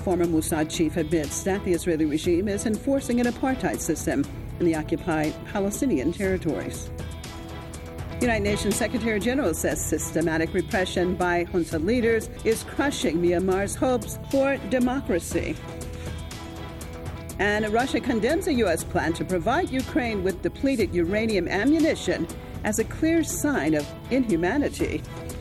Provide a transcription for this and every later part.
former Mossad chief admits that the Israeli regime is enforcing an apartheid system in the occupied Palestinian territories. The United Nations Secretary General says systematic repression by junta leaders is crushing Myanmar's hopes for democracy. And Russia condemns a U.S. plan to provide Ukraine with depleted uranium ammunition as a clear sign of inhumanity.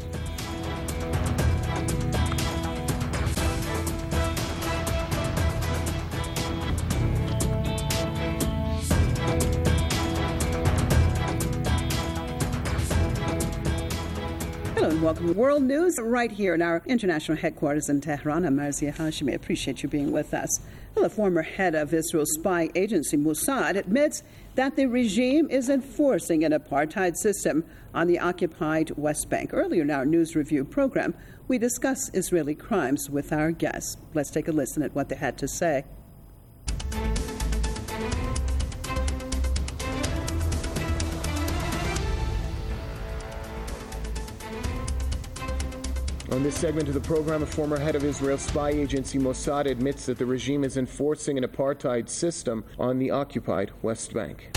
Hello and welcome to World News right here in our international headquarters in Tehran. I'm Marzia Hashemi. I appreciate you being with us. Well, the former head of Israel's spy agency Mossad admits that the regime is enforcing an apartheid system on the occupied West Bank. Earlier in our news review program, we discuss Israeli crimes with our guests. Let's take a listen at what they had to say. On this segment of the program, a former head of Israel's spy agency Mossad admits that the regime is enforcing an apartheid system on the occupied West Bank.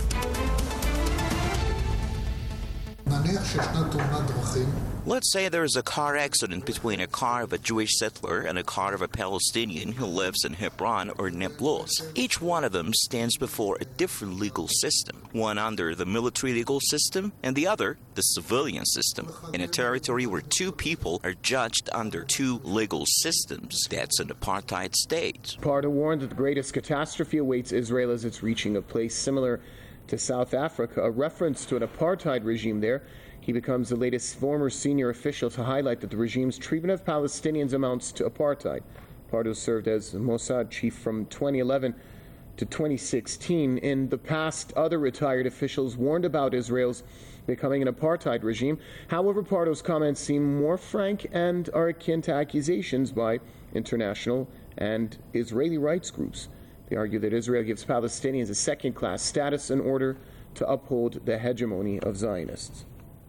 Let's say there is a car accident between a car of a Jewish settler and a car of a Palestinian who lives in Hebron or Nablus. Each one of them stands before a different legal system, one under the military legal system and the other the civilian system, in a territory where two people are judged under two legal systems. That's an apartheid state. Pardo warned that the greatest catastrophe awaits Israel as it's reaching a place similar to South Africa, a reference to an apartheid regime there. He becomes the latest former senior official to highlight that the regime's treatment of Palestinians amounts to apartheid. Pardo served as Mossad chief from 2011 to 2016. In the past, other retired officials warned about Israel's becoming an apartheid regime. However, Pardo's comments seem more frank and are akin to accusations by international and Israeli rights groups. They argue that Israel gives Palestinians a second-class status in order to uphold the hegemony of Zionists.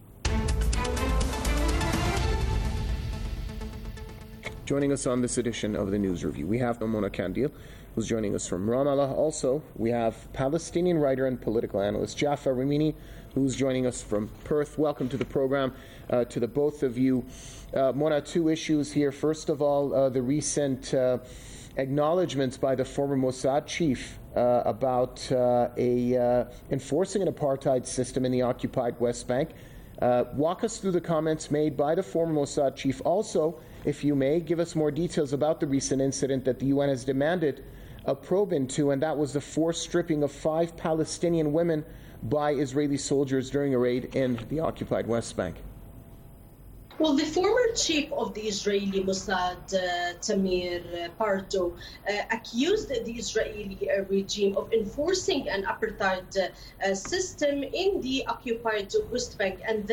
Joining us on this edition of the News Review, we have Mona Kandil, who's joining us from Ramallah. Also, we have Palestinian writer and political analyst Jafar Ramini, who's joining us from Perth. Welcome to the program, to the both of you. Mona, two issues here. First of all, the recent acknowledgments by the former Mossad chief about enforcing an apartheid system in the occupied West Bank. Walk us through the comments made by the former Mossad chief. Also, if you may, give us more details about the recent incident that the UN has demanded a probe into, and that was the forced stripping of 5 Palestinian women by Israeli soldiers during a raid in the occupied West Bank. Well, the former chief of the Israeli Mossad, Tamir Pardo, accused the Israeli regime of enforcing an apartheid system in the occupied West Bank, and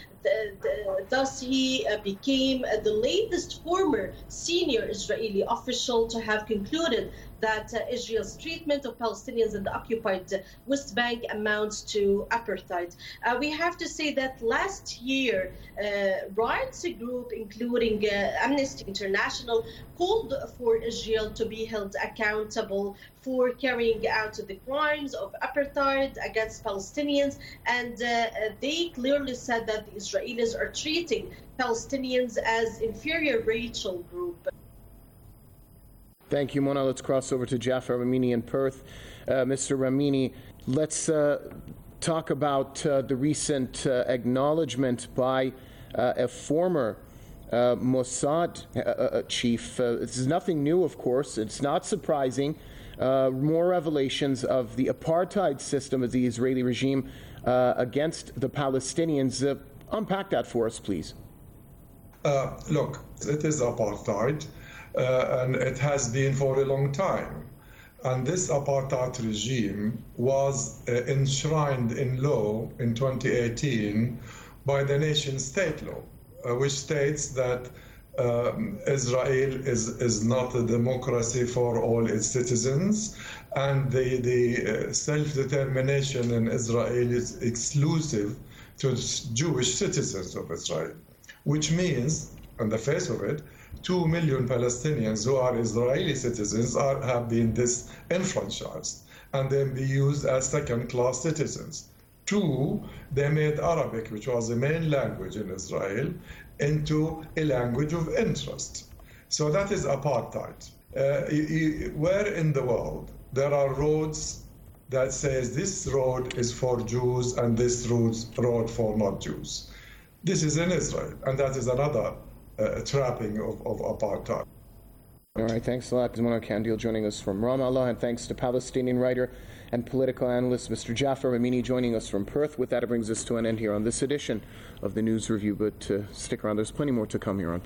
thus he became the latest former senior Israeli official to have concluded that Israel's treatment of Palestinians in the occupied West Bank amounts to apartheid. We have to say that last year, rights group, including Amnesty International, called for Israel to be held accountable for carrying out the crimes of apartheid against Palestinians, and they clearly said that the Israelis are treating Palestinians as inferior racial group. Thank you, Mona. Let's cross over to Jafar Ramini in Perth. Mr. Ramini, let's talk about the recent acknowledgement by a former Mossad chief. This is nothing new, of course. It's not surprising. More revelations of the apartheid system of the Israeli regime against the Palestinians. Unpack that for us, please. Look, it is apartheid. And it has been for a long time. And this apartheid regime was enshrined in law in 2018 by the nation-state law, which states that Israel is not a democracy for all its citizens, and the self-determination in Israel is exclusive to Jewish citizens of Israel, which means, on the face of it, 2 million Palestinians who are Israeli citizens have been disenfranchised and then be used as second-class citizens. 2, they made Arabic, which was the main language in Israel, into a language of interest. So that is apartheid. Where in the world there are roads that says this road is for Jews and this road for not Jews? This is in Israel, and that is another trapping of apartheid. All right, thanks a lot, Mona Kandil, joining us from Ramallah, and thanks to Palestinian writer and political analyst Mr. Jafar Amini joining us from Perth. With that, it brings us to an end here on this edition of the News Review, but stick around, there's plenty more to come here on.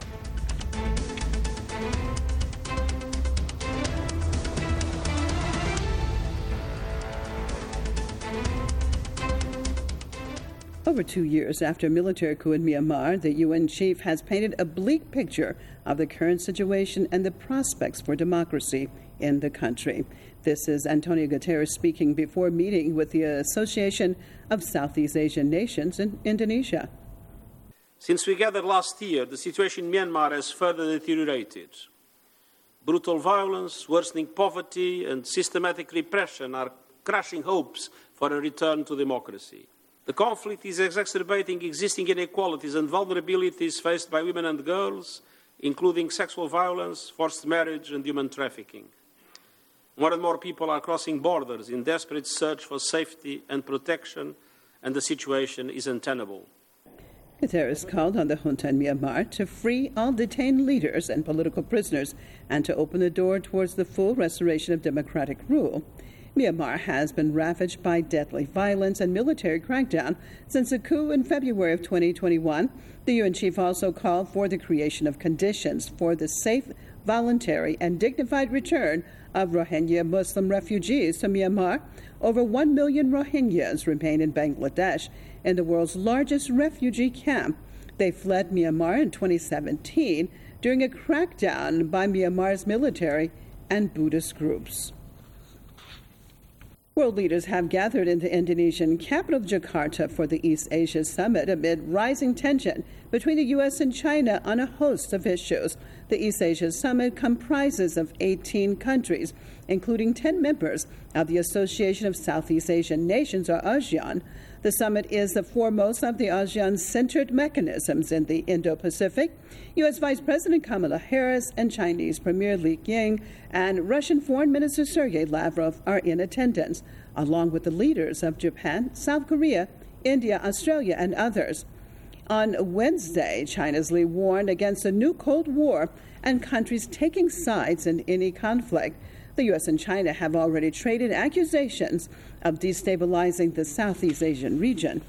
Over 2 years after a military coup in Myanmar, the UN chief has painted a bleak picture of the current situation and the prospects for democracy in the country. This is Antonio Guterres speaking before a meeting with the Association of Southeast Asian Nations in Indonesia. Since we gathered last year, the situation in Myanmar has further deteriorated. Brutal violence, worsening poverty, and systematic repression are crushing hopes for a return to democracy. The conflict is exacerbating existing inequalities and vulnerabilities faced by women and girls, including sexual violence, forced marriage, and human trafficking. More and more people are crossing borders in desperate search for safety and protection, and the situation is untenable. Guterres called on the junta in Myanmar to free all detained leaders and political prisoners and to open the door towards the full restoration of democratic rule. Myanmar has been ravaged by deadly violence and military crackdown since the coup in February of 2021. The UN chief also called for the creation of conditions for the safe, voluntary, and dignified return of Rohingya Muslim refugees to Myanmar. Over 1 million Rohingyas remain in Bangladesh, in the world's largest refugee camp. They fled Myanmar in 2017 during a crackdown by Myanmar's military and Buddhist groups. World leaders have gathered in the Indonesian capital Jakarta for the East Asia Summit amid rising tension between the U.S. and China on a host of issues. The East Asia Summit comprises of 18 countries, including 10 members of the Association of Southeast Asian Nations, or ASEAN. The summit is the foremost of the ASEAN-centered mechanisms in the Indo-Pacific. U.S. Vice President Kamala Harris and Chinese Premier Li Qiang and Russian Foreign Minister Sergei Lavrov are in attendance, along with the leaders of Japan, South Korea, India, Australia, and others. On Wednesday, China's Li warned against a new Cold War and countries taking sides in any conflict. The U.S. and China have already traded accusations of destabilizing the Southeast Asian region.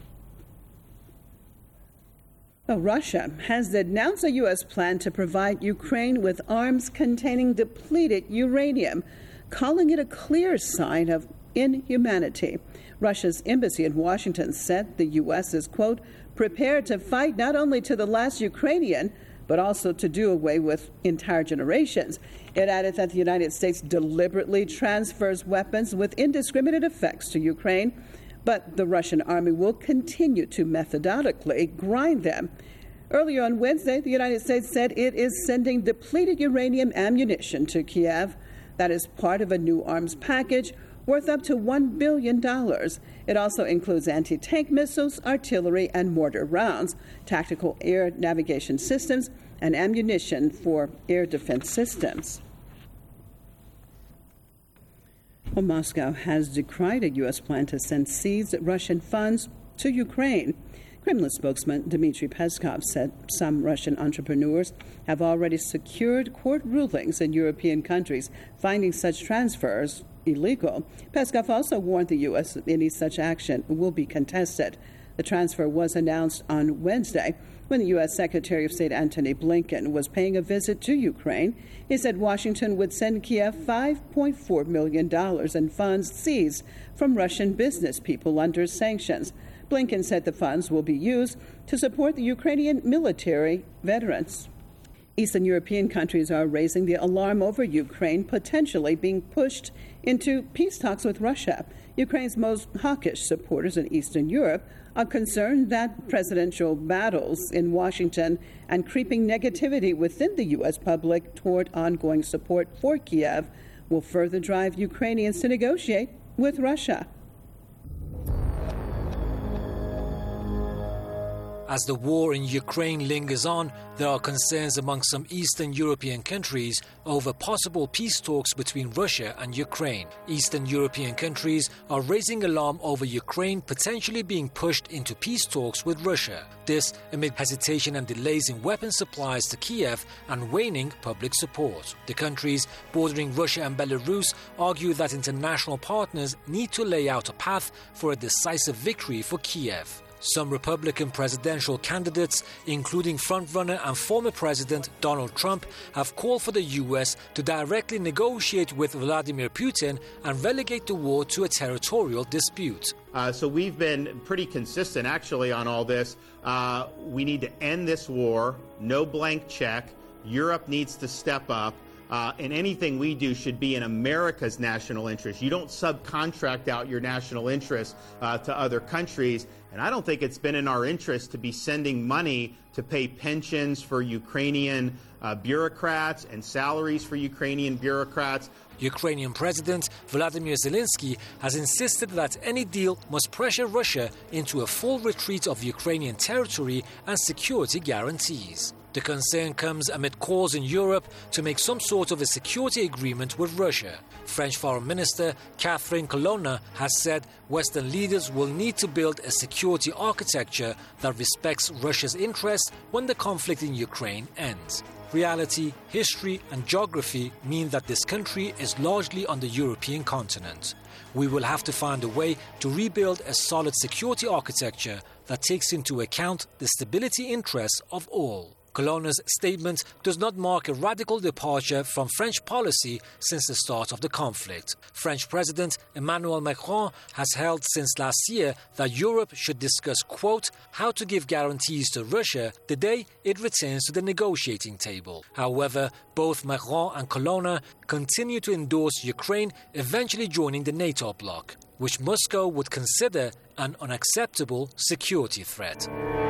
Russia has denounced a U.S. plan to provide Ukraine with arms containing depleted uranium, calling it a clear sign of inhumanity. Russia's embassy in Washington said the U.S. is, quote, prepared to fight not only to the last Ukrainian, but also to do away with entire generations. It added that the United States deliberately transfers weapons with indiscriminate effects to Ukraine, but the Russian army will continue to methodically grind them. Earlier on Wednesday, the United States said it is sending depleted uranium ammunition to Kiev. That is part of a new arms package worth up to $1 billion. It also includes anti-tank missiles, artillery, and mortar rounds, tactical air navigation systems, and ammunition for air defense systems. Well, Moscow has decried a U.S. plan to send seized Russian funds to Ukraine. Kremlin spokesman Dmitry Peskov said some Russian entrepreneurs have already secured court rulings in European countries finding such transfers illegal. Peskov also warned the U.S. that any such action will be contested. The transfer was announced on Wednesday when the U.S. Secretary of State Antony Blinken was paying a visit to Ukraine. He said Washington would send Kiev $5.4 million in funds seized from Russian business people under sanctions. Blinken said the funds will be used to support the Ukrainian military veterans. Eastern European countries are raising the alarm over Ukraine potentially being pushed into peace talks with Russia. Ukraine's most hawkish supporters in Eastern Europe are concerned that presidential battles in Washington and creeping negativity within the U.S. public toward ongoing support for Kiev will further drive Ukrainians to negotiate with Russia. As the war in Ukraine lingers on, there are concerns among some Eastern European countries over possible peace talks between Russia and Ukraine. Eastern European countries are raising alarm over Ukraine potentially being pushed into peace talks with Russia. This amid hesitation and delays in weapon supplies to Kiev and waning public support. The countries bordering Russia and Belarus argue that international partners need to lay out a path for a decisive victory for Kiev. Some Republican presidential candidates, including frontrunner and former President Donald Trump, have called for the U.S. to directly negotiate with Vladimir Putin and relegate the war to a territorial dispute. So we've been pretty consistent, actually, on all this. We need to end this war, no blank check. Europe needs to step up. And anything we do should be in America's national interest. You don't subcontract out your national interests to other countries. And I don't think it's been in our interest to be sending money to pay pensions for Ukrainian bureaucrats and salaries for Ukrainian bureaucrats. Ukrainian President Vladimir Zelensky has insisted that any deal must pressure Russia into a full retreat of Ukrainian territory and security guarantees. The concern comes amid calls in Europe to make some sort of a security agreement with Russia. French Foreign Minister Catherine Colonna has said Western leaders will need to build a security architecture that respects Russia's interests when the conflict in Ukraine ends. Reality, history and geography mean that this country is largely on the European continent. We will have to find a way to rebuild a solid security architecture that takes into account the stability interests of all. Colonna's statement does not mark a radical departure from French policy since the start of the conflict. French President Emmanuel Macron has held since last year that Europe should discuss, quote, how to give guarantees to Russia the day it returns to the negotiating table. However, both Macron and Colonna continue to endorse Ukraine eventually joining the NATO bloc, which Moscow would consider an unacceptable security threat.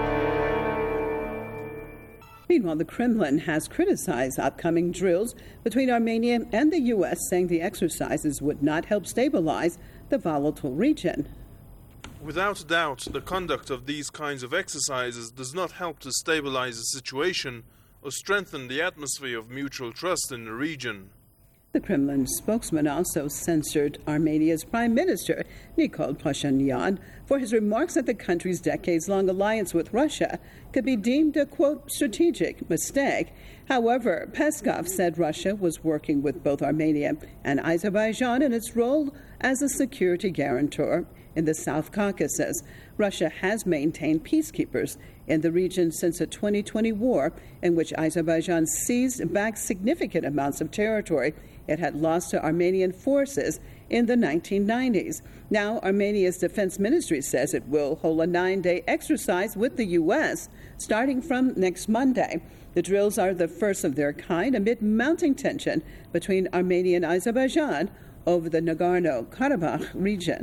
Meanwhile, the Kremlin has criticized upcoming drills between Armenia and the U.S., saying the exercises would not help stabilize the volatile region. Without doubt, the conduct of these kinds of exercises does not help to stabilize the situation or strengthen the atmosphere of mutual trust in the region. The Kremlin spokesman also censored Armenia's Prime Minister, Nikol Pashinyan, for his remarks that the country's decades-long alliance with Russia could be deemed a, quote, strategic mistake. However, Peskov said Russia was working with both Armenia and Azerbaijan in its role as a security guarantor in the South Caucasus. Russia has maintained peacekeepers in the region since the 2020 war, in which Azerbaijan seized back significant amounts of territory it had lost to Armenian forces in the 1990s. Now, Armenia's defense ministry says it will hold a 9-day exercise with the U.S. starting from next Monday. The drills are the first of their kind amid mounting tension between Armenia and Azerbaijan over the Nagorno-Karabakh region.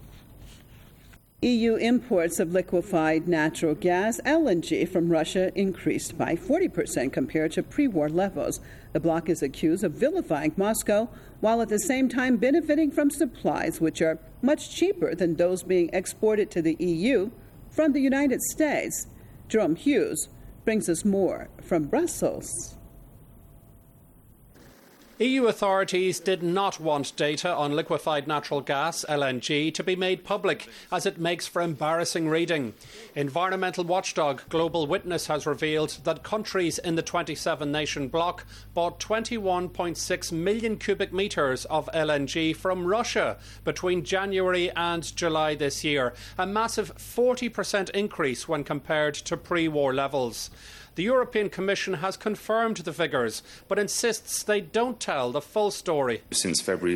EU imports of liquefied natural gas, LNG, from Russia increased by 40% compared to pre-war levels. The bloc is accused of vilifying Moscow, while at the same time benefiting from supplies which are much cheaper than those being exported to the EU from the United States. Jerome Hughes brings us more from Brussels. EU authorities did not want data on liquefied natural gas, LNG, to be made public, as it makes for embarrassing reading. Environmental watchdog Global Witness has revealed that countries in the 27-nation bloc bought 21.6 million cubic metres of LNG from Russia between January and July this year, a massive 40% increase when compared to pre-war levels. The European Commission has confirmed the figures, but insists they don't tell the full story. Since February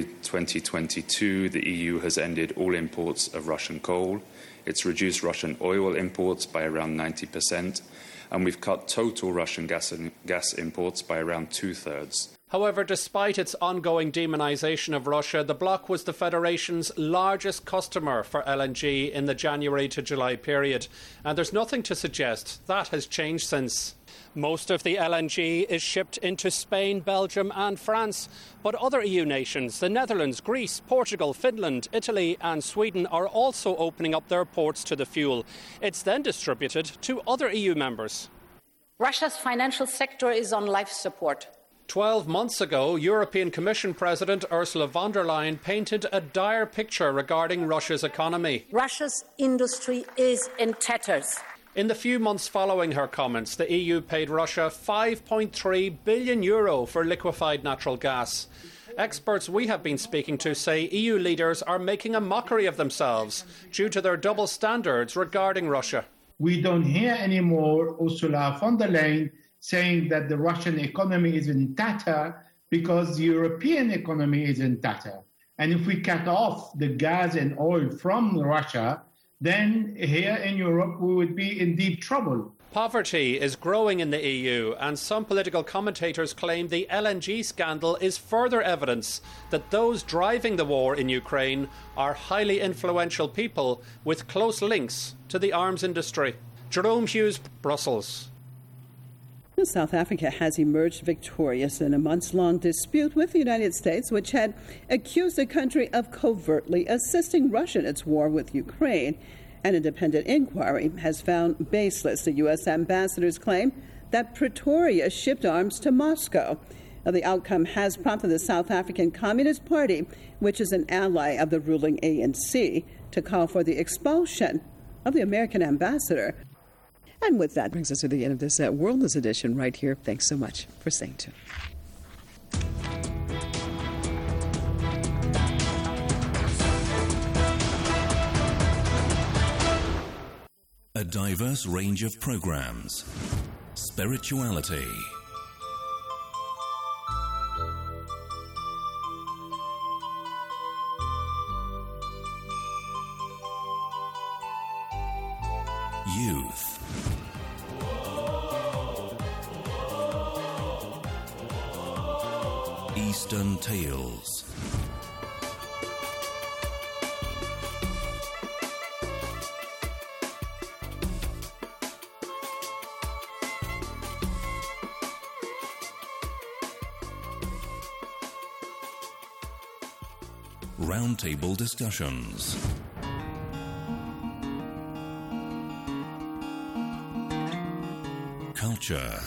2022, the EU has ended all imports of Russian coal. It's reduced Russian oil imports by around 90%, and we've cut total Russian gas imports by around 2/3. However, despite its ongoing demonisation of Russia, the bloc was the Federation's largest customer for LNG in the January to July period, and there's nothing to suggest that has changed since. Most of the LNG is shipped into Spain, Belgium and France, but other EU nations, the Netherlands, Greece, Portugal, Finland, Italy and Sweden are also opening up their ports to the fuel. It's then distributed to other EU members. Russia's financial sector is on life support. 12 months ago, European Commission President Ursula von der Leyen painted a dire picture regarding Russia's economy. Russia's industry is in tatters. In the few months following her comments, the EU paid Russia €5.3 billion for liquefied natural gas. Experts we have been speaking to say EU leaders are making a mockery of themselves due to their double standards regarding Russia. We don't hear anymore Ursula von der Leyen saying that the Russian economy is in tatter because the European economy is in tatter. And if we cut off the gas and oil from Russia, then here in Europe we would be in deep trouble. Poverty is growing in the EU, and some political commentators claim the LNG scandal is further evidence that those driving the war in Ukraine are highly influential people with close links to the arms industry. Jerome Hughes, Brussels. South Africa has emerged victorious in a months-long dispute with the United States, which had accused the country of covertly assisting Russia in its war with Ukraine. An independent inquiry has found baseless the U.S. ambassador's claim that Pretoria shipped arms to Moscow. Now, the outcome has prompted the South African Communist Party, which is an ally of the ruling ANC, to call for the expulsion of the American ambassador. And with that brings us to the end of this World News edition right here. Thanks so much for staying tuned. A diverse range of programs. Spirituality. Youth. Eastern Tales. Roundtable discussions. Culture.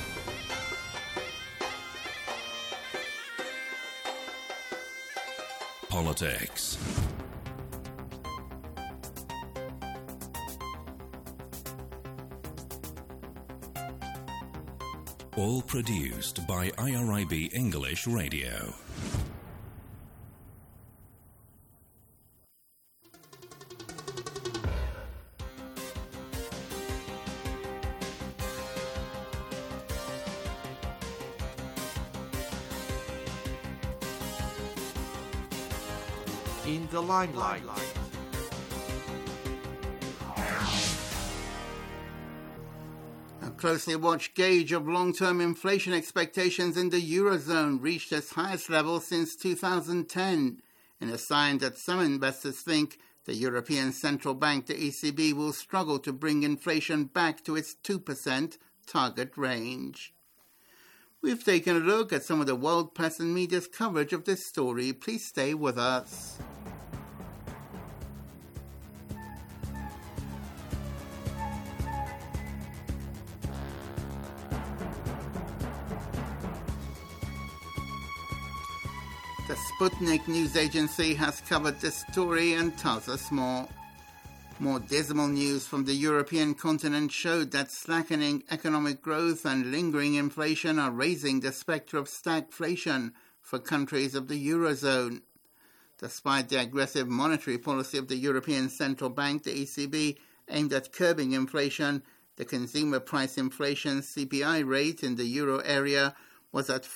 Politics. All produced by IRIB English Radio. In the limelight. A closely watched gauge of long-term inflation expectations in the Eurozone reached its highest level since 2010, in a sign that some investors think the European Central Bank, the ECB, will struggle to bring inflation back to its 2% target range. We've taken a look at some of the world press and media's coverage of this story. Please stay with us. The Sputnik news agency has covered this story and tells us more. More dismal news from the European continent showed that slackening economic growth and lingering inflation are raising the spectre of stagflation for countries of the Eurozone. Despite the aggressive monetary policy of the European Central Bank, the ECB, aimed at curbing inflation, The consumer price inflation CPI rate in the euro area was at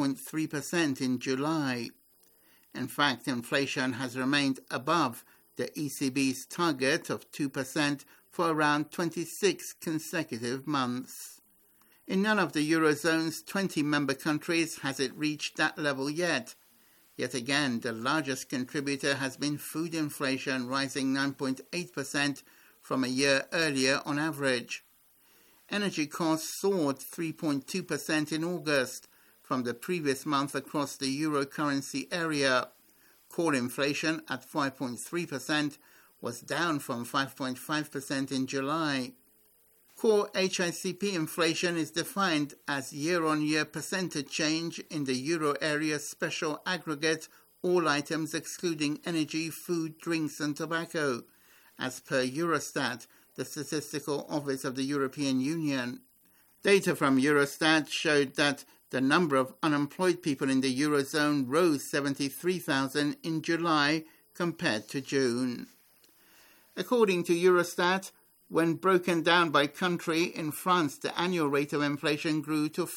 5.3% in July. In fact, inflation has remained above the ECB's target of 2% for around 26 consecutive months. In none of the Eurozone's 20 member countries has it reached that level yet. Yet again, the largest contributor has been food inflation, rising 9.8% from a year earlier on average. Energy costs soared 3.2% in August from the previous month across the euro currency area. Core inflation at 5.3% was down from 5.5% in July. Core HICP inflation is defined as year-on-year percentage change in the euro area special aggregate, all items excluding energy, food, drinks and tobacco, as per Eurostat, the Statistical Office of the European Union. Data from Eurostat showed that the number of unemployed people in the Eurozone rose 73,000 in July compared to June. According to Eurostat, when broken down by country, in France the annual rate of inflation grew to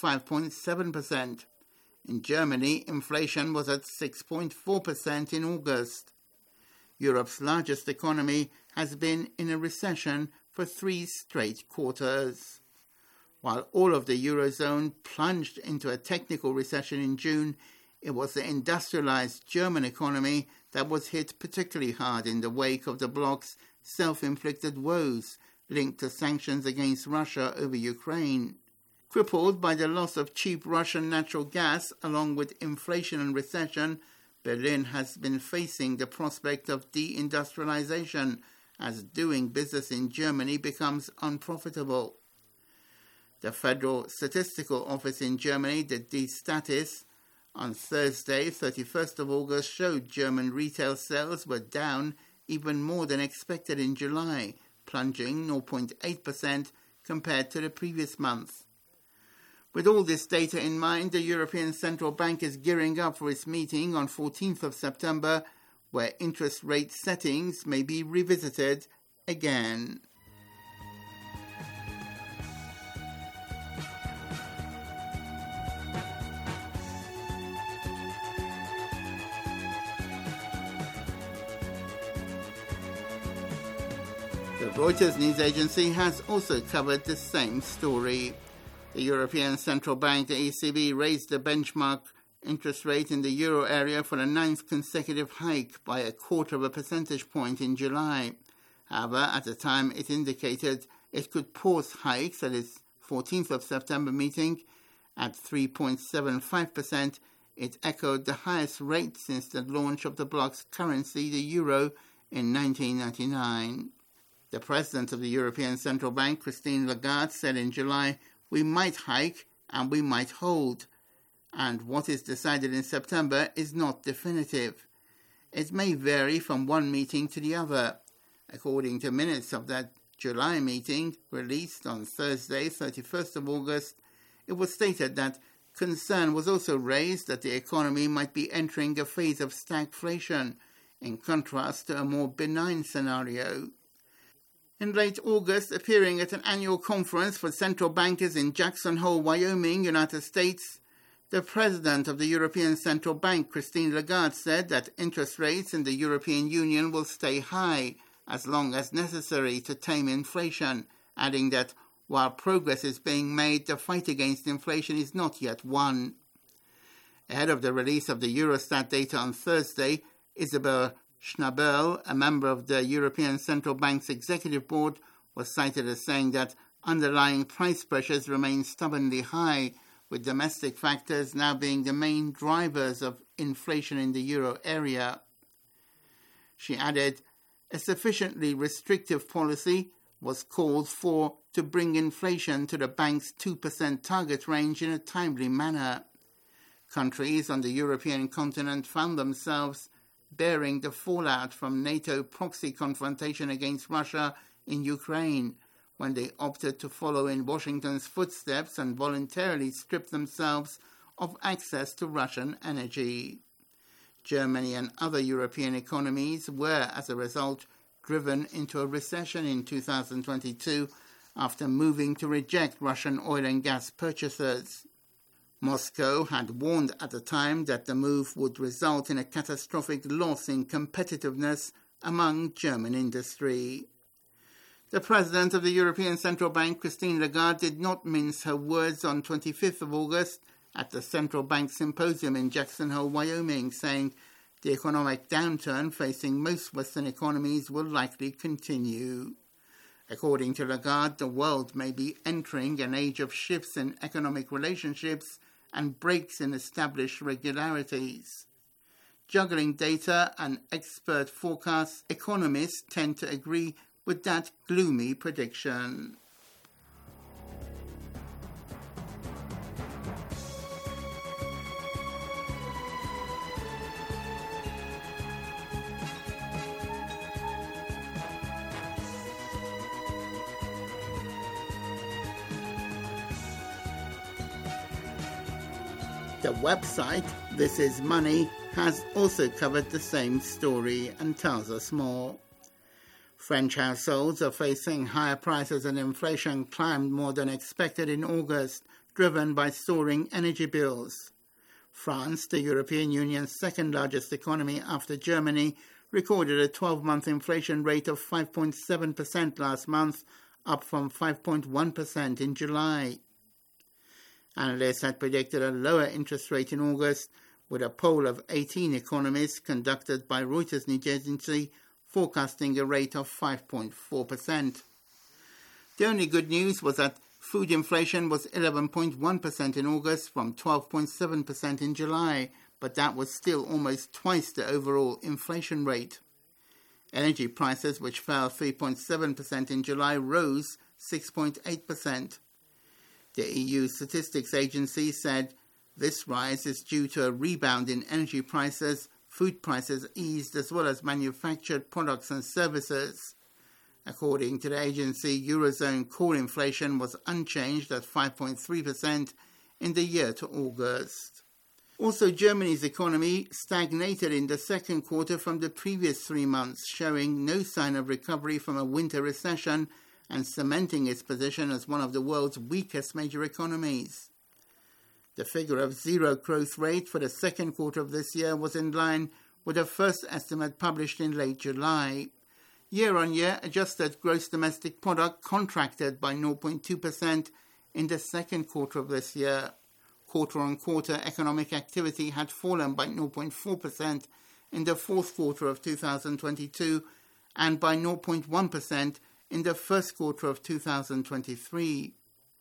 5.7%. In Germany, inflation was at 6.4% in August. Europe's largest economy has been in a recession for 3 straight quarters. While all of the Eurozone plunged into a technical recession in June, it was the industrialized German economy that was hit particularly hard in the wake of the bloc's self-inflicted woes linked to sanctions against Russia over Ukraine. Crippled by the loss of cheap Russian natural gas along with inflation and recession, Berlin has been facing the prospect of deindustrialization as doing business in Germany becomes unprofitable. The Federal Statistical Office in Germany, the D-Statis, on Thursday, 31st of August, showed German retail sales were down even more than expected in July, plunging 0.8% compared to the previous month. With all this data in mind, the European Central Bank is gearing up for its meeting on 14th of September, where interest rate settings may be revisited again. The Reuters news agency has also covered the same story. The European Central Bank, the ECB, raised the benchmark interest rate in the euro area for the 9th consecutive hike by 0.25 percentage point in July. However, at the time it indicated it could pause hikes at its 14th of September meeting at 3.75%. It echoed the highest rate since the launch of the bloc's currency, the euro, in 1999. The president of the European Central Bank, Christine Lagarde, said in July, "We might hike and we might hold, and what is decided in September is not definitive. It may vary from one meeting to the other." According to minutes of that July meeting, released on Thursday, 31st of August, it was stated that concern was also raised that the economy might be entering a phase of stagflation, in contrast to a more benign scenario. In late August, appearing at an annual conference for central bankers in Jackson Hole, Wyoming, United States, the president of the European Central Bank, Christine Lagarde, said that interest rates in the European Union will stay high as long as necessary to tame inflation, adding that while progress is being made, the fight against inflation is not yet won. Ahead of the release of the Eurostat data on Thursday, Isabel Schnabel, a member of the European Central Bank's Executive Board, was cited as saying that underlying price pressures remain stubbornly high, with domestic factors now being the main drivers of inflation in the euro area. She added, a sufficiently restrictive policy was called for to bring inflation to the bank's 2% target range in a timely manner. Countries on the European continent found themselves bearing the fallout from NATO proxy confrontation against Russia in Ukraine, when they opted to follow in Washington's footsteps and voluntarily strip themselves of access to Russian energy. Germany and other European economies were, as a result, driven into a recession in 2022 after moving to reject Russian oil and gas purchases. Moscow had warned at the time that the move would result in a catastrophic loss in competitiveness among German industry. The president of the European Central Bank, Christine Lagarde, did not mince her words on 25th of August at the Central Bank Symposium in Jackson Hole, Wyoming, saying the economic downturn facing most Western economies will likely continue. According to Lagarde, the world may be entering an age of shifts in economic relationships and breaks in established regularities. Juggling data and expert forecasts, economists tend to agree with that gloomy prediction. The website, This Is Money, has also covered the same story and tells us more. French households are facing higher prices and inflation climbed more than expected in August, driven by soaring energy bills. France, the European Union's second-largest economy after Germany, recorded a 12-month inflation rate of 5.7% last month, up from 5.1% in July. Analysts had predicted a lower interest rate in August, with a poll of 18 economists conducted by Reuters news agency forecasting a rate of 5.4%. The only good news was that food inflation was 11.1% in August from 12.7% in July, but that was still almost twice the overall inflation rate. Energy prices, which fell 3.7% in July, rose 6.8%. The EU Statistics Agency said this rise is due to a rebound in energy prices, food prices eased, as well as manufactured products and services. According to the agency, Eurozone core inflation was unchanged at 5.3% in the year to August. Also, Germany's economy stagnated in the second quarter from the previous 3 months, showing no sign of recovery from a winter recession and cementing its position as one of the world's weakest major economies. The figure of zero growth rate for the second quarter of this year was in line with the first estimate published in late July. Year-on-year, adjusted gross domestic product contracted by 0.2% in the second quarter of this year. Quarter-on-quarter economic activity had fallen by 0.4% in the fourth quarter of 2022 and by 0.1% in the first quarter of 2023.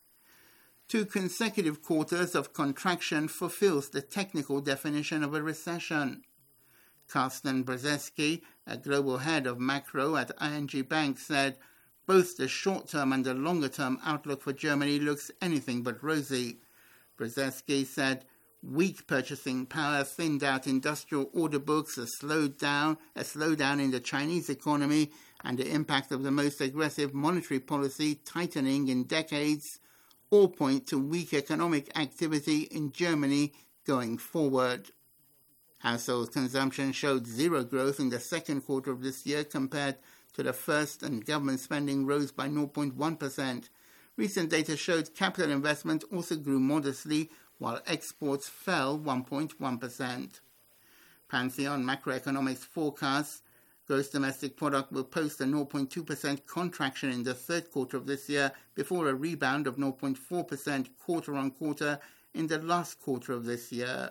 2 consecutive quarters of contraction fulfills the technical definition of a recession. Carsten Brzezinski, a global head of macro at ING Bank, said both the short-term and the longer-term outlook for Germany looks anything but rosy. Brzezinski said weak purchasing power thinned out industrial order books, a slowdown in the Chinese economy, and the impact of the most aggressive monetary policy tightening in decades all point to weak economic activity in Germany going forward. Household consumption showed zero growth in the second quarter of this year compared to the first, and government spending rose by 0.1%. Recent data showed capital investment also grew modestly, while exports fell 1.1%. Pantheon Macroeconomics forecasts gross domestic product will post a 0.2% contraction in the third quarter of this year before a rebound of 0.4% quarter-on-quarter in the last quarter of this year.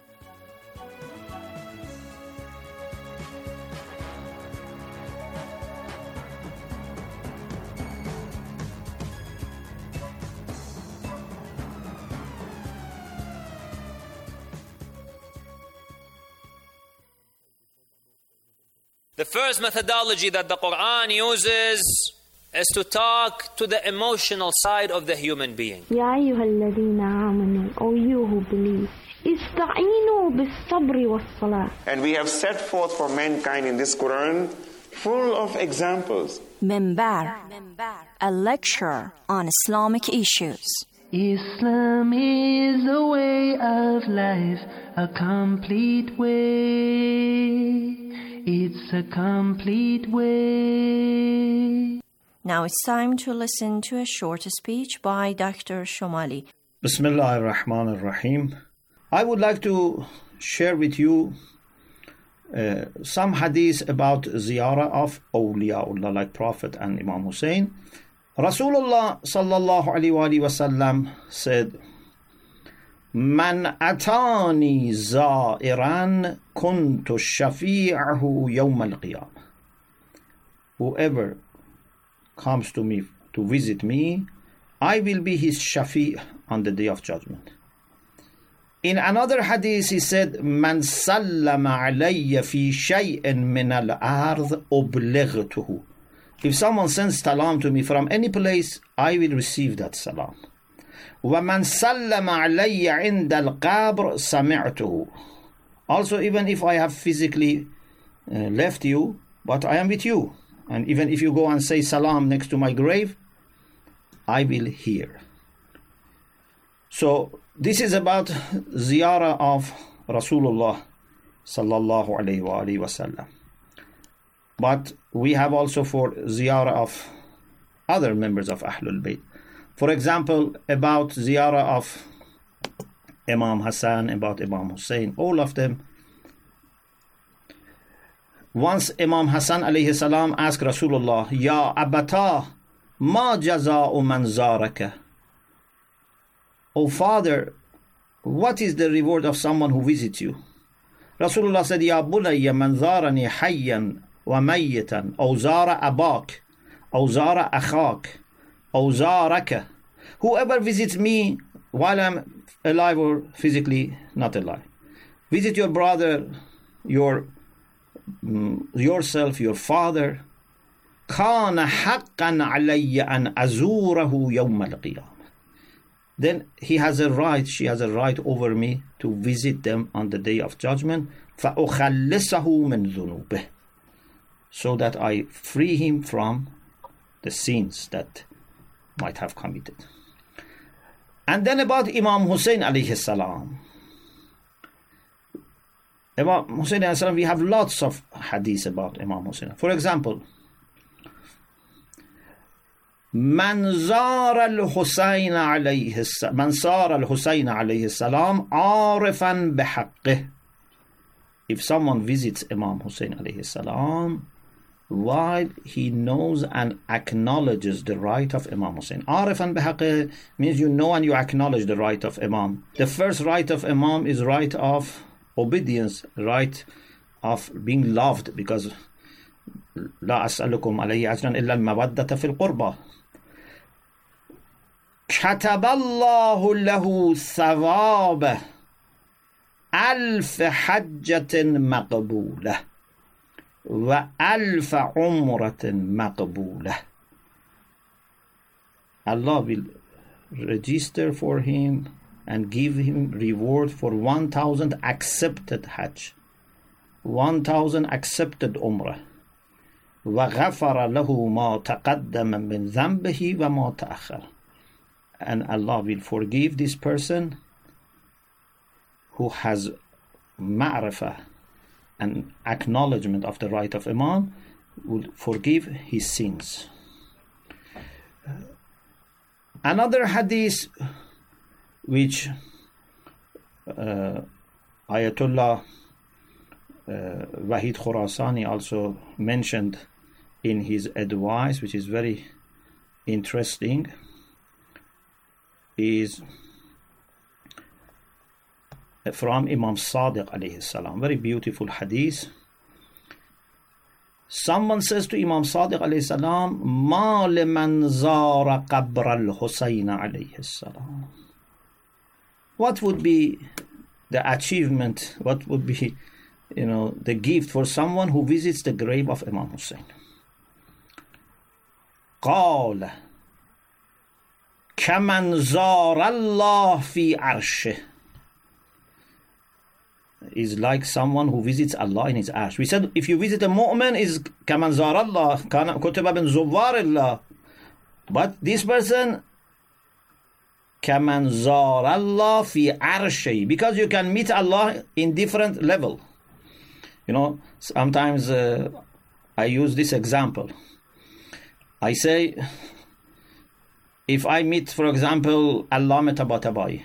The first methodology that the Quran uses is to talk to the emotional side of the human being. Ya ayyuhalladhina amanu, O you who believe, ista'inu bis-sabri was-salah. And we have set forth for mankind in this Quran full of examples. Minbar, a lecture on Islamic issues. Islam is a way of life, a complete way. It's a complete way. Now it's time to listen to a short speech by Dr. Shomali. Bismillah ar-Rahman ar-Rahim. I would like to share with you some hadith about ziyarah of awliyaullah like Prophet and Imam Hussein. Rasulullah sallallahu alaihi wasallam said, Man atani za'iran kuntu shafi'ahu yawm al-qiyamah. Whoever comes to me to visit me, I will be his shafi' on the day of judgment. In another hadith he said, Man sallama alayya fi shay'in min al-ard ublightuhu. If someone sends salam to me from any place, I will receive that salam. وَمَنْ سَلَّمَ عَلَيَّ عِنْدَ الْقَبْرِ سَمِعْتُهُ. Also, even if I have physically left you, but I am with you, and even if you go and say salam next to my grave, I will hear. So this is about ziyarah of Rasulullah sallallahu alayhi wa sallam. But we have also for ziyarah of other members of Ahlul Bayt. For example, about ziyarah of Imam Hassan, about Imam Hussein, all of them. Once Imam Hassan alayhi salam asked Rasulullah, Ya abata, ma jaza'u man zaraka? O father, what is the reward of someone who visits you? Rasulullah said, Ya bunayya man zarani hayyan wa mayyitan, aw zara abak, aw zara akhak, aw zaraka. Whoever visits me while I'm alive or physically not alive. Visit your brother, yourself, your father. كَانَ حَقًّا عَلَيَّ أَنْ أَزُورَهُ يَوْمَ الْقِيَامَةِ. Then he has a right, she has a right over me to visit them on the day of judgment. فَأُخَلِّصَهُ مِنْ ذُنُوبِهِ. So that I free him from the sins that might have committed. And then about Imam Hussein alayhi salam. About Hussein alayhi salam, we have lots of hadith about Imam Hussein. For example, Man zara al-Husayn alayhi salam arifan bihaqqih. If someone visits Imam Hussein alayhi salam while he knows and acknowledges the right of Imam Hussein. Arifan bihaqqih means you know and you acknowledge the right of Imam. The first right of Imam is right of obedience, right of being loved, because لا أسألكم عليه أجرا إلا المودة في القربى. كتب الله له ثواب 1000 حجة مقبولة وألف عمرة مقبولة. Allah will register for him and give him reward for 1000 accepted Hajj, 1000 accepted Umrah. وغفر له ما تقدم من ذنبه وما تأخر. And Allah will forgive this person who has ma'rifah and acknowledgement of the right of Imam, will forgive his sins. Another hadith which Ayatollah Wahid Khurasani also mentioned in his advice, which is very interesting, is from Imam Sadiq alayhi salam. Very beautiful hadith. Someone says to Imam Sadiq alayhi salam, Ma liman zara qabr al-Husayn alayhi salam. What would be the achievement, what would be, the gift for someone who visits the grave of Imam Hussein? قال كمن زار الله في عرشه. Is like someone who visits Allah in his arsh. We said if you visit a mu'min is كمن زار الله كتب من زوار الله. But this person كمن زار الله في عرشه, because you can meet Allah in different level. Sometimes I use this example. I say, if I meet, for example, Allama Tabatabai,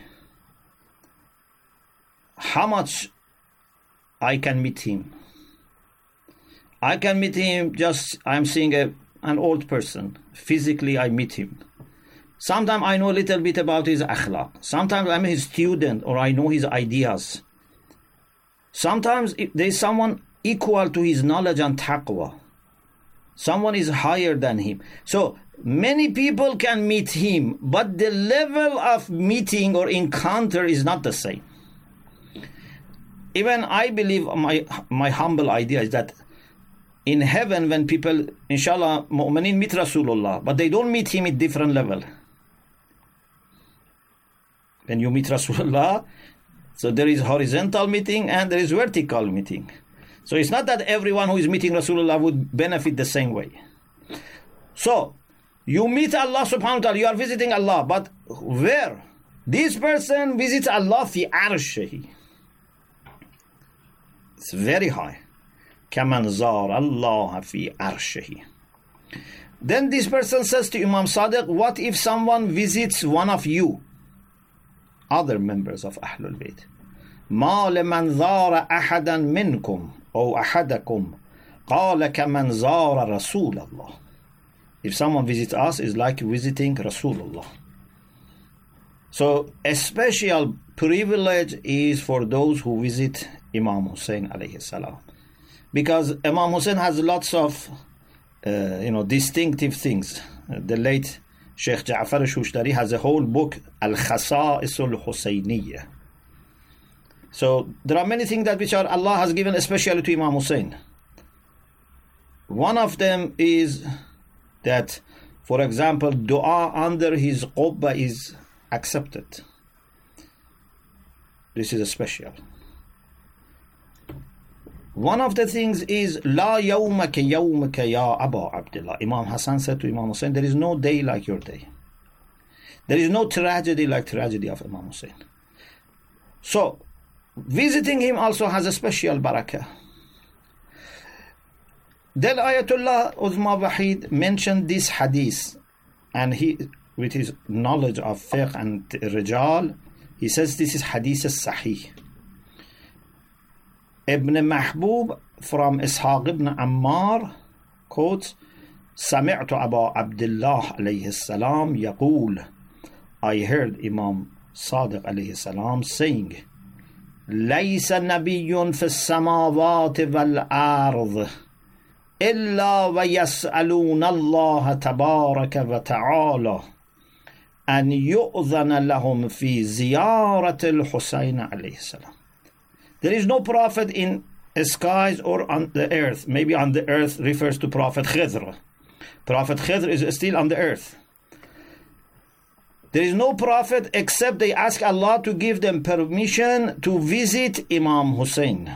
how much I can meet him? I can meet him just, I'm seeing an old person. Physically, I meet him. Sometimes I know a little bit about his akhlaq. Sometimes I'm his student or I know his ideas. Sometimes there's someone equal to his knowledge and taqwa. Someone is higher than him. So many people can meet him, but the level of meeting or encounter is not the same. Even I believe, my humble idea is that in heaven, when people, inshallah, mu'minin meet Rasulullah, but they don't meet him at different level. When you meet Rasulullah, so there is horizontal meeting and there is vertical meeting. So it's not that everyone who is meeting Rasulullah would benefit the same way. So, you meet Allah subhanahu wa ta'ala, you are visiting Allah, but where? This person visits Allah fi arshihi. It's very high. كَمَنْ زَارَ اللَّهَ فِي عَرْشِهِ. Then this person says to Imam Sadiq, what if someone visits one of you, other members of Ahlul Bayt? مَا لَمَنْ زَارَ أَحَدًا مِنْكُمْ أو أَحَدَكُمْ قَالَ كَمَنْ زَارَ رَسُولَ اللَّهِ. If someone visits us, it's like visiting Rasulullah. So a special privilege is for those who visit Imam Hussein alayhi salam. Because Imam Hussein has lots of distinctive things. The late Sheikh Ja'far Shushtari has a whole book, Al-Khasa'is al-Husayniyya. So there are many things that which Allah has given especially to Imam Hussein. One of them is that, for example, dua under his qubba is accepted. This is a special. One of the things is La yawmaka yawmaka ya Aba Abdullah. Imam Hassan said to Imam Hussein, there is no day like your day. There is no tragedy like tragedy of Imam Hussein. So, visiting him also has a special barakah. Then Ayatollah Uzma Wahid mentioned this hadith, and he, with his knowledge of fiqh and rijal, he says this is hadith al-sahih. Ibn Mahbub from Ishaq ibn Ammar quotes, سمعت أبا عبد الله عليه السلام يقول, I heard Imam Sadiq عليه السلام saying, ليس نبي في السماوات والأرض إلا ويسألون الله تبارك وتعالى أن يؤذن لهم في زيارة الحسين عليه السلام. There is no prophet in the skies or on the earth. Maybe on the earth refers to Prophet Khidr. Prophet Khidr is still on the earth. There is no prophet except they ask Allah to give them permission to visit Imam Hussein.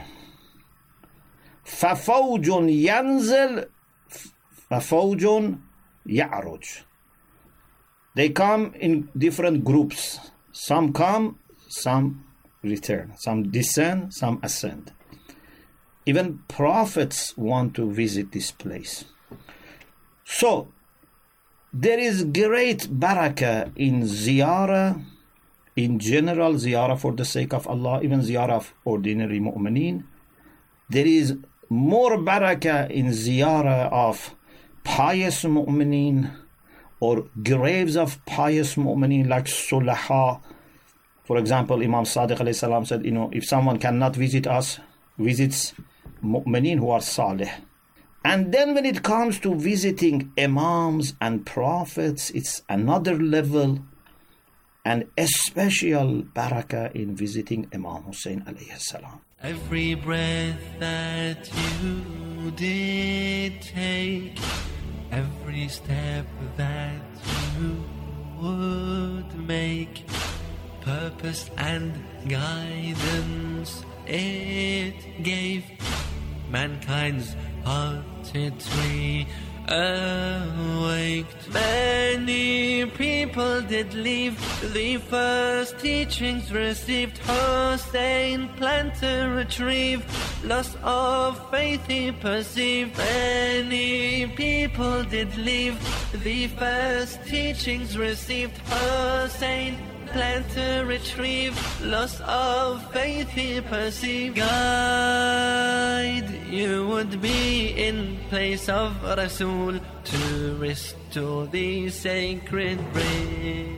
فَفَوْجٌ يَنزِلْ فَفَوْجٌ يَعْرُجْ. They come in different groups. Some come, some return. Some descend, some ascend. Even prophets want to visit this place. So, there is great barakah in ziyarah, in general ziyarah for the sake of Allah, even ziyarah of ordinary mu'mineen. There is more barakah in ziyarah of pious mu'mineen or graves of pious mu'mineen like sulaha. For example, Imam Sadiq alayhi salam said, if someone cannot visit us, visits mu'mineen who are salih. And then when it comes to visiting imams and prophets, it's another level, and a special barakah in visiting Imam Hussein alayhi salam. Every breath that you did take, every step that you would make, purpose and guidance it gave, mankind's hearted tree awaked. Many people did leave the first teachings received. Hussein planned to retrieve loss of faith he perceived. Many people did leave The first teachings received, Hussein planned to retrieve. Loss of faith he perceived. Guide you would be in place of Rasul to restore the sacred bread.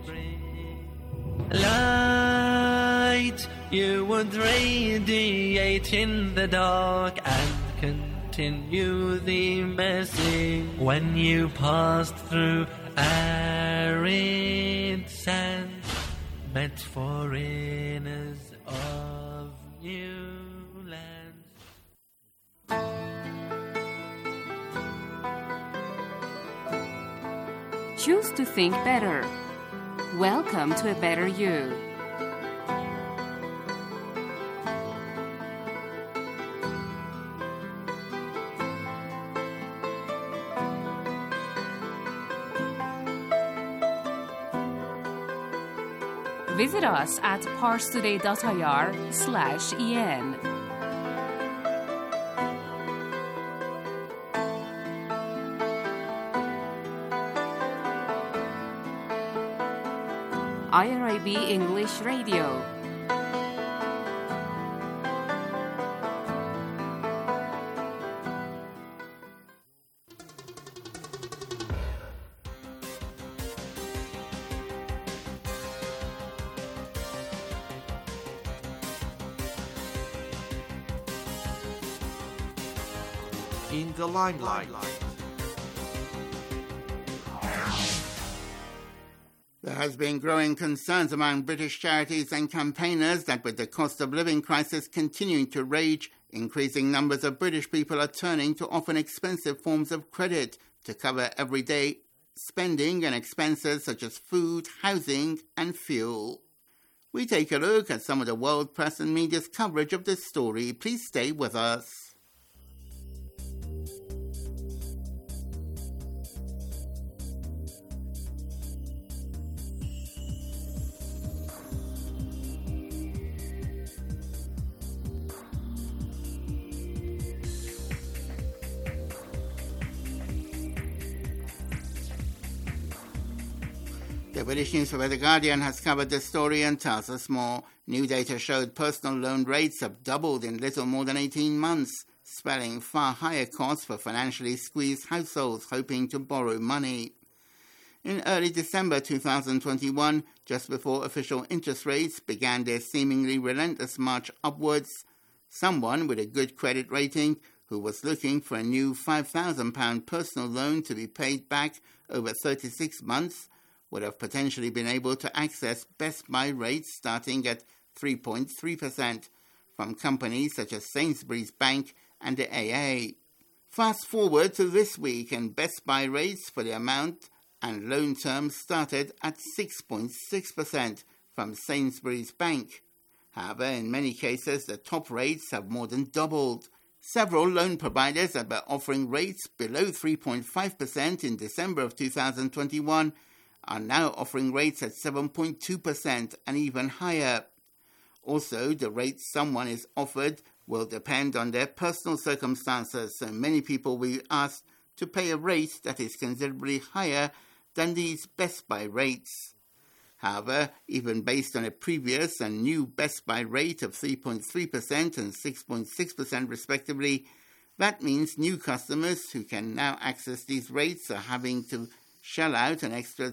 Light you would radiate in the dark and continue the message. When you passed through arid sand, met foreigners of new lands. Choose to think better. Welcome to a better you. Visit us at parstoday.ir/en. IRIB English Radio. In the limelight. There has been growing concerns among British charities and campaigners that with the cost of living crisis continuing to rage, increasing numbers of British people are turning to often expensive forms of credit to cover everyday spending and expenses such as food, housing and fuel. We take a look at some of the world press and media's coverage of this story. Please stay with us. The British newspaper The Guardian has covered this story and tells us more. New data showed personal loan rates have doubled in little more than 18 months, spelling far higher costs for financially squeezed households hoping to borrow money. In early December 2021, just before official interest rates began their seemingly relentless march upwards, someone with a good credit rating who was looking for a new £5,000 personal loan to be paid back over 36 months would have potentially been able to access Best Buy rates starting at 3.3% from companies such as Sainsbury's Bank and the AA. Fast forward to this week and Best Buy rates for the amount and loan terms started at 6.6% from Sainsbury's Bank. However, in many cases, the top rates have more than doubled. Several loan providers have been offering rates below 3.5% in December of 2021 are now offering rates at 7.2% and even higher. Also, the rate someone is offered will depend on their personal circumstances, so many people will be asked to pay a rate that is considerably higher than these Best Buy rates. However, even based on a previous and new Best Buy rate of 3.3% and 6.6% respectively, that means new customers who can now access these rates are having to shell out an extra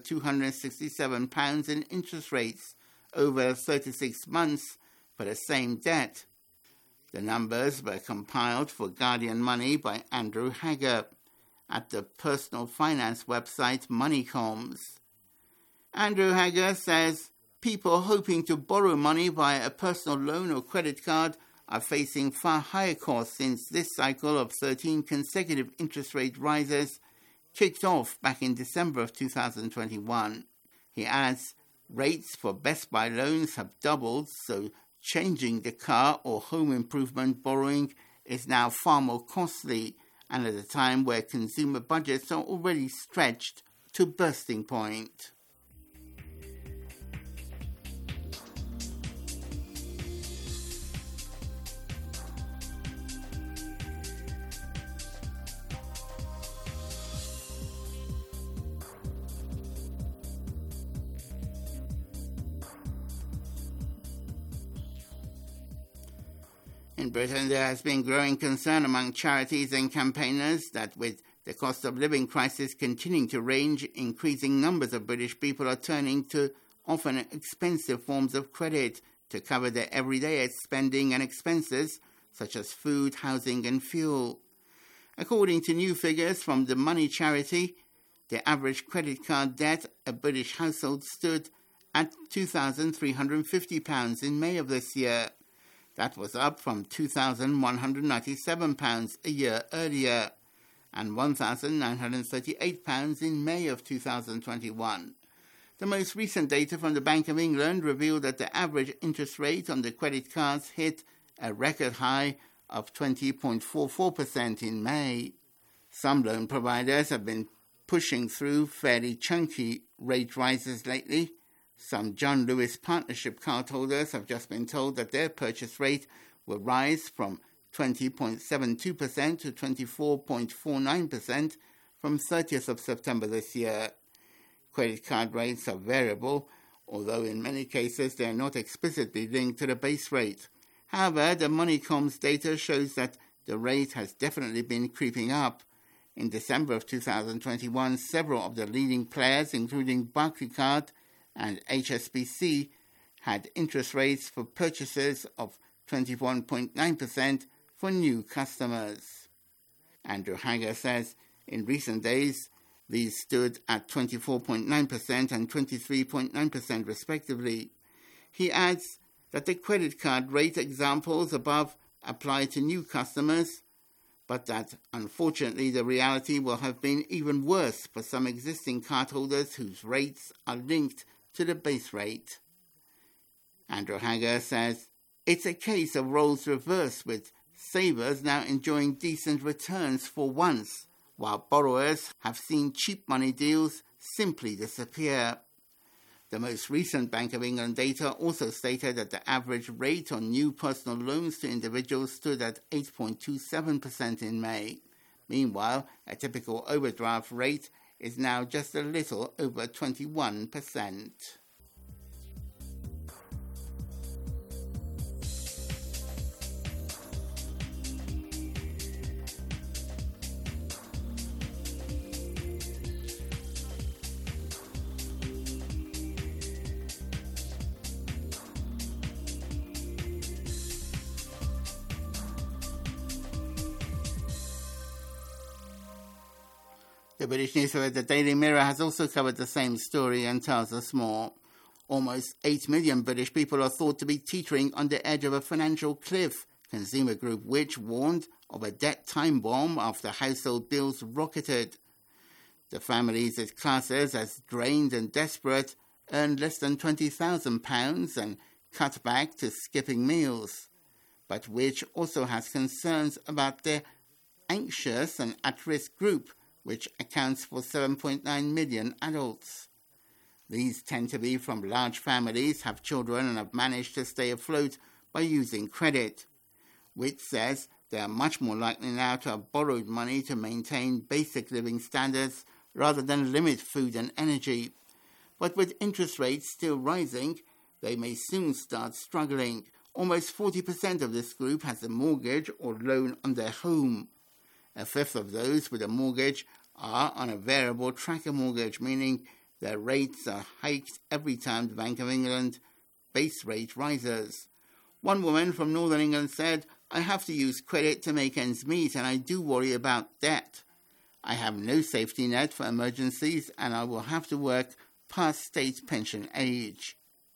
£267 in interest rates over 36 months for the same debt. The numbers were compiled for Guardian Money by Andrew Hager at the personal finance website Moneycoms. Andrew Hager says people hoping to borrow money via a personal loan or credit card are facing far higher costs since this cycle of 13 consecutive interest rate rises kicked off back in December of 2021. He adds, rates for Best Buy loans have doubled, so changing the car or home improvement borrowing is now far more costly, and at a time where consumer budgets are already stretched to bursting point. In Britain, there has been growing concern among charities and campaigners that with the cost of living crisis continuing to range, increasing numbers of British people are turning to often expensive forms of credit to cover their everyday spending and expenses, such as food, housing and fuel. According to new figures from the Money charity, the average credit card debt a British household stood at £2,350 in May of this year. That was up from £2,197 a year earlier and £1,938 in May of 2021. The most recent data from the Bank of England revealed that the average interest rate on the credit cards hit a record high of 20.44% in May. Some loan providers have been pushing through fairly chunky rate rises lately. Some John Lewis Partnership cardholders have just been told that their purchase rate will rise from 20.72% to 24.49% from 30th of September this year. Credit card rates are variable, although in many cases they are not explicitly linked to the base rate. However, the Moneycoms data shows that the rate has definitely been creeping up. In December of 2021, several of the leading players, including Barclaycard and HSBC, had interest rates for purchases of 21.9% for new customers. Andrew Hager says in recent days, these stood at 24.9% and 23.9% respectively. He adds that the credit card rate examples above apply to new customers, but that unfortunately the reality will have been even worse for some existing cardholders whose rates are linked to the base rate. Andrew Hager says it's a case of roles reversed, with savers now enjoying decent returns for once, while borrowers have seen cheap money deals simply disappear. The most recent Bank of England data also stated that the average rate on new personal loans to individuals stood at 8.27% in May. Meanwhile, a typical overdraft rate is now just a little over 21%. The British newspaper The Daily Mirror has also covered the same story and tells us more. Almost 8 million British people are thought to be teetering on the edge of a financial cliff, Consumer Group Which warned of a debt time bomb after household bills rocketed. The families it classes as drained and desperate earn less than £20,000 and cut back to skipping meals, but Which also has concerns about their anxious and at-risk group, which accounts for 7.9 million adults. These tend to be from large families, have children, and have managed to stay afloat by using credit. Which says they are much more likely now to have borrowed money to maintain basic living standards rather than limit food and energy. But with interest rates still rising, they may soon start struggling. Almost 40% of this group has a mortgage or loan on their home. A fifth of those with a mortgage are on a variable tracker mortgage, meaning their rates are hiked every time the Bank of England base rate rises. One woman from Northern England said, "I have to use credit to make ends meet, and I do worry about debt. I have no safety net for emergencies, and I will have to work past state pension age."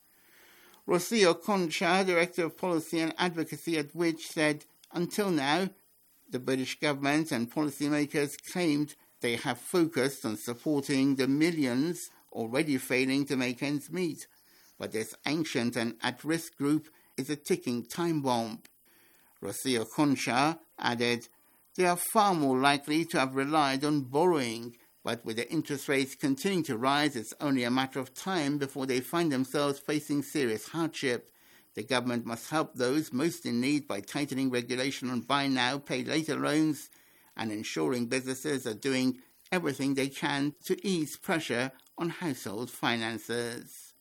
Rocio Concha, Director of Policy and Advocacy at Which, said, "Until now, the British government and policymakers claimed they have focused on supporting the millions already failing to make ends meet, but this ancient and at-risk group is a ticking time bomb." Rocio Concha added, "They are far more likely to have relied on borrowing, but with the interest rates continuing to rise, it's only a matter of time before they find themselves facing serious hardship. The government must help those most in need by tightening regulation on buy now, pay later loans and ensuring businesses are doing everything they can to ease pressure on household finances."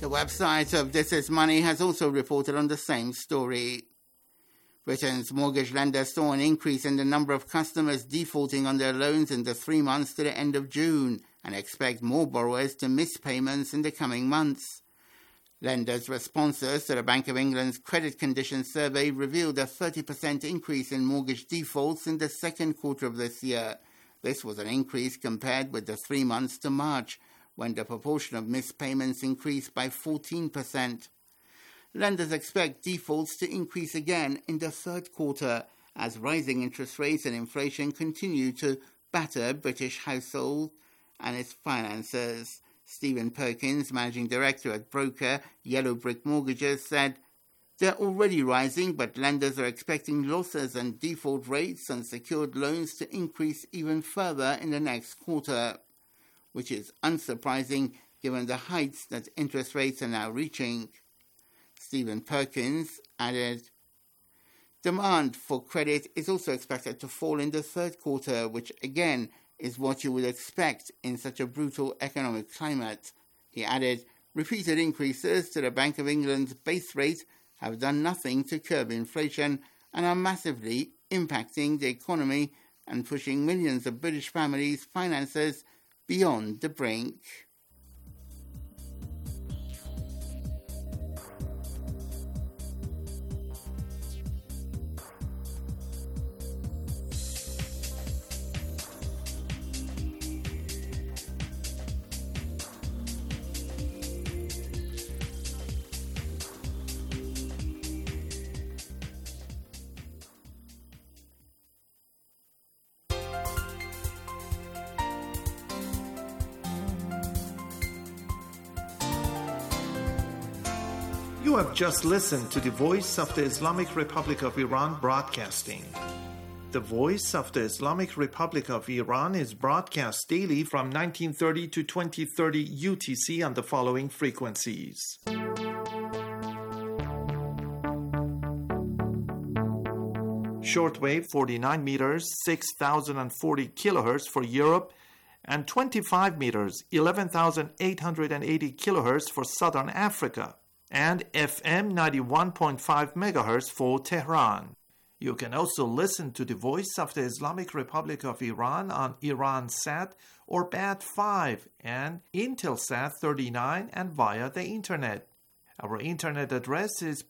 The website of This Is Money has also reported on the same story. Britain's mortgage lenders saw an increase in the number of customers defaulting on their loans in the 3 months to the end of June and expect more borrowers to miss payments in the coming months. Lenders' responses to the Bank of England's Credit Conditions Survey revealed a 30% increase in mortgage defaults in the second quarter of this year. This was an increase compared with the 3 months to March, when the proportion of missed payments increased by 14%. Lenders expect defaults to increase again in the third quarter as rising interest rates and inflation continue to batter British households and its finances. Stephen Perkins, managing director at broker Yellow Brick Mortgages, said, "They're already rising, but lenders are expecting losses and default rates on secured loans to increase even further in the next quarter, which is unsurprising given the heights that interest rates are now reaching." Stephen Perkins added, "Demand for credit is also expected to fall in the third quarter, which again is what you would expect in such a brutal economic climate." He added, "Repeated increases to the Bank of England's base rate have done nothing to curb inflation and are massively impacting the economy and pushing millions of British families' finances beyond the brink." You have just listened to the Voice of the Islamic Republic of Iran broadcasting. The Voice of the Islamic Republic of Iran is broadcast daily from 1930 to 2030 UTC on the following frequencies. Shortwave 49 meters, 6,040 kilohertz for Europe, and 25 meters, 11,880 kilohertz for Southern Africa, and FM 91.5 megahertz for Tehran. You can also listen to the Voice of the Islamic Republic of Iran on Iransat or BAT5 and Intelsat 39 and via the internet. Our internet address is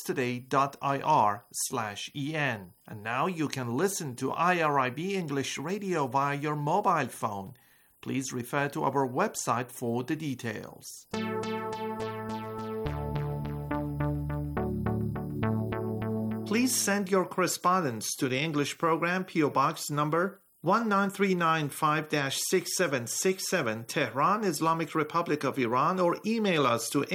parstoday.ir/en. And now you can listen to IRIB English Radio via your mobile phone. Please refer to our website for the details. Please send your correspondence to the English program, PO Box number 19395-6767, Tehran, Islamic Republic of Iran, or email us to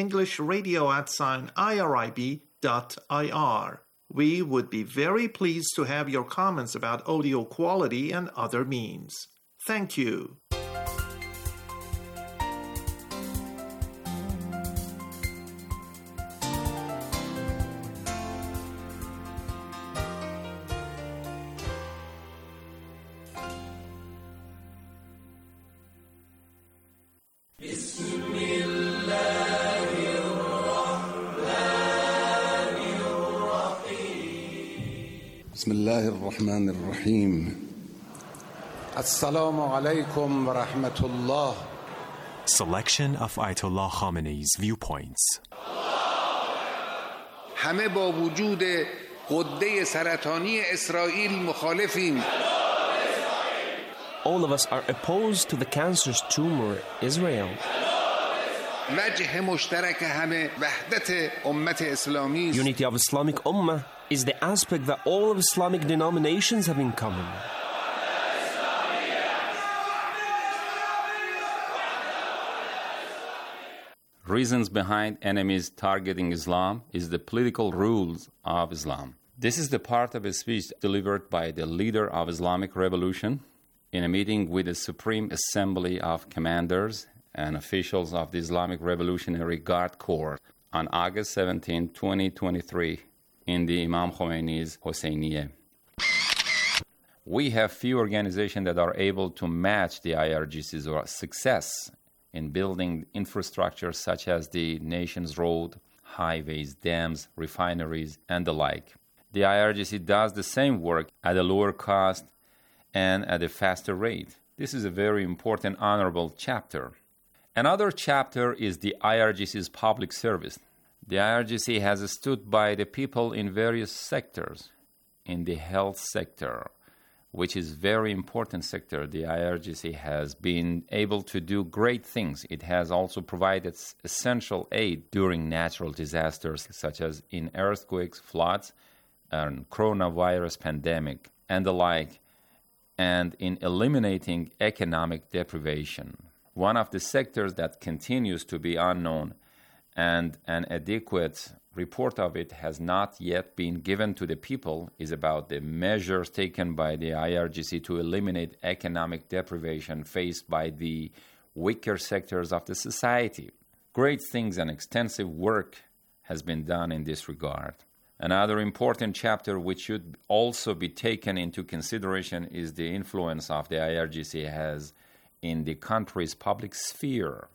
englishradio@irib.ir. We would be very pleased to have your comments about audio quality and other means. Thank you. بسم الله الرحمن الرحيم السلام عليكم ورحمة الله. Selection of Ayatollah Khamenei's viewpoints. همه با وجود غده سرطانی اسرائیل مخالفیم. All of us are opposed to the cancerous tumor Israel. وجه مشترک همه وحدت امت اسلامی. Unity of Islamic Ummah is the aspect that all of Islamic denominations have in common. Reasons behind enemies targeting Islam is the political rules of Islam. This is the part of a speech delivered by the leader of Islamic Revolution in a meeting with the Supreme Assembly of Commanders and officials of the Islamic Revolutionary Guard Corps on August 17, 2023, in the Imam Khomeini's Hosseiniye. We have few organizations that are able to match the IRGC's success in building infrastructure such as the nation's road, highways, dams, refineries, and the like. The IRGC does the same work at a lower cost and at a faster rate. This is a very important honorable chapter. Another chapter is the IRGC's public service. The IRGC has stood by the people in various sectors. In the health sector, which is a very important sector, the IRGC has been able to do great things. It has also provided essential aid during natural disasters such as in earthquakes, floods, and coronavirus pandemic, and the like, and in eliminating economic deprivation. One of the sectors that continues to be unknown and an adequate report of it has not yet been given to the people is about the measures taken by the IRGC to eliminate economic deprivation faced by the weaker sectors of the society. Great things and extensive work has been done in this regard. Another important chapter which should also be taken into consideration is the influence of the IRGC has in the country's public sphere.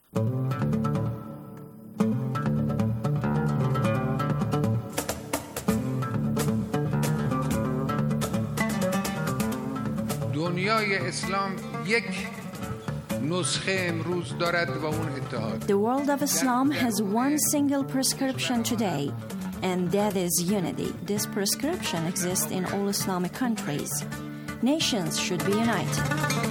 دنیای اسلام یک نسخه امروز دارد و اون اتحاد. The world of Islam has one single prescription today, and that is unity. This prescription exists in all Islamic countries. Nations should be united.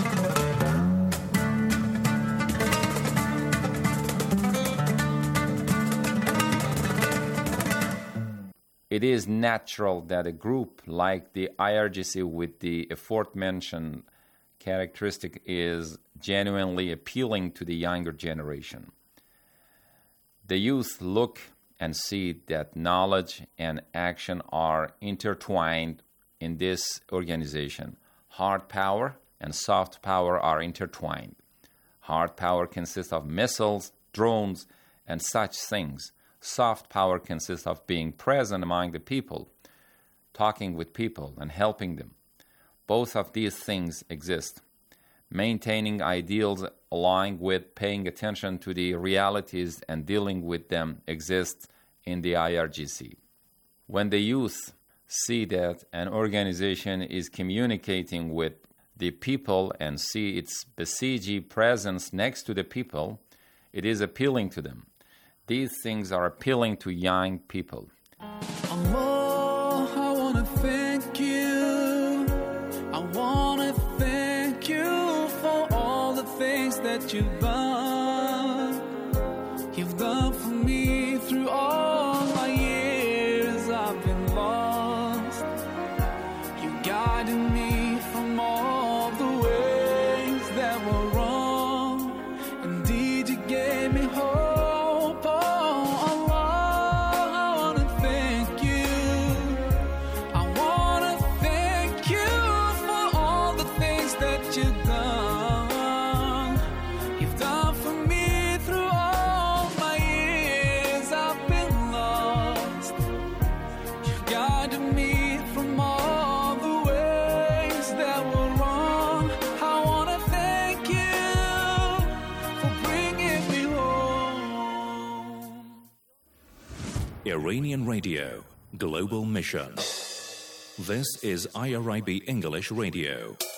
It is natural that a group like the IRGC with the aforementioned characteristic is genuinely appealing to the younger generation. The youth look and see that knowledge and action are intertwined in this organization. Hard power and soft power are intertwined. Hard power consists of missiles, drones, and such things. Soft power consists of being present among the people, talking with people and helping them. Both of these things exist. Maintaining ideals along with paying attention to the realities and dealing with them exists in the IRGC. When the youth see that an organization is communicating with the people and see its Basiji presence next to the people, it is appealing to them. These things are appealing to young people. Allah, I want to thank you. I want to thank you for all the things that you've done. You've done for me through all my years I've been lost. You guided me from all the ways that were wrong. Indeed, you gave me hope. Iranian Radio, Global Mission. This is IRIB English Radio.